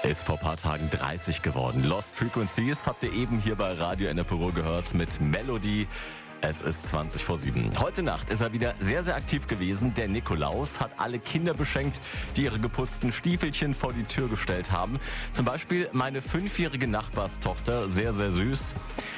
Ist vor ein paar Tagen 30 geworden. Lost Frequencies habt ihr eben hier bei Radio Enneperu gehört mit Melody. Es ist 20 vor 7. Heute Nacht ist er wieder sehr, sehr aktiv gewesen. Der Nikolaus hat alle Kinder beschenkt, die ihre geputzten Stiefelchen vor die Tür gestellt haben. Zum Beispiel meine 5-jährige Nachbarstochter, sehr, sehr süß.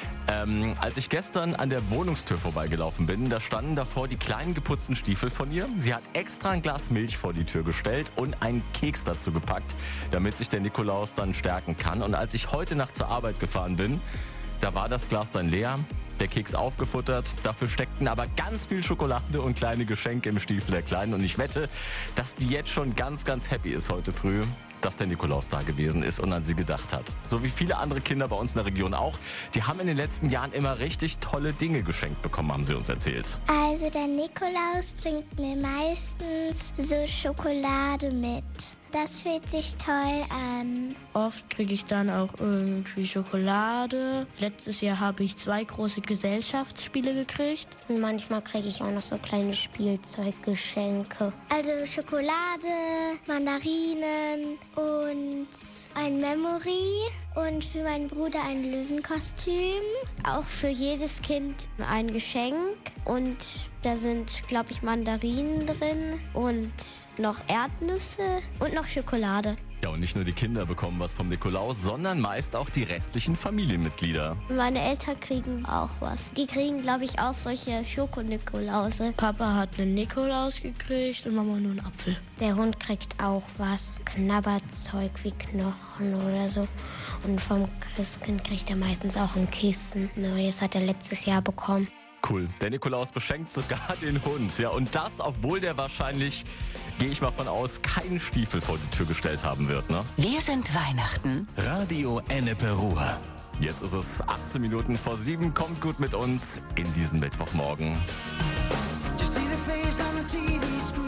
Als ich gestern an der Wohnungstür vorbeigelaufen bin, da standen davor die kleinen geputzten Stiefel von ihr. Sie hat extra ein Glas Milch vor die Tür gestellt und einen Keks dazu gepackt, damit sich der Nikolaus dann stärken kann. Und als ich heute Nacht zur Arbeit gefahren bin, da war das Glas dann leer, der Keks aufgefuttert. Dafür steckten aber ganz viel Schokolade und kleine Geschenke im Stiefel der Kleinen. Und ich wette, dass die jetzt schon ganz, ganz happy ist heute früh, dass der Nikolaus da gewesen ist und an sie gedacht hat. So wie viele andere Kinder bei uns in der Region auch. Die haben in den letzten Jahren immer richtig tolle Dinge geschenkt bekommen, haben sie uns erzählt. Also der Nikolaus bringt mir meistens so Schokolade mit. Das fühlt sich toll an. Oft kriege ich dann auch irgendwie Schokolade. Letztes Jahr habe ich 2 große Gesellschaftsspiele gekriegt. Und manchmal kriege ich auch noch so kleine Spielzeuggeschenke. Also Schokolade, Mandarinen und ein Memory und für meinen Bruder ein Löwenkostüm. Auch für jedes Kind ein Geschenk und da sind, glaube ich, Mandarinen drin und noch Erdnüsse und noch Schokolade. Ja, und nicht nur die Kinder bekommen was vom Nikolaus, sondern meist auch die restlichen Familienmitglieder. Meine Eltern kriegen auch was. Die kriegen, glaube ich, auch solche Schoko-Nikolause. Papa hat einen Nikolaus gekriegt und Mama nur einen Apfel. Der Hund kriegt auch was, Knabberzeug wie Knochen oder so. Und vom Christkind kriegt er meistens auch ein Kissen. Neues hat er letztes Jahr bekommen. Cool. Der Nikolaus beschenkt sogar den Hund. Ja, und das, obwohl der wahrscheinlich, gehe ich mal von aus, keinen Stiefel vor die Tür gestellt haben wird, ne? Wir sind Weihnachten. Radio Enneperu. Jetzt ist es 18 Minuten vor 7. Kommt gut mit uns in diesen Mittwochmorgen. You see the face on the TV screen.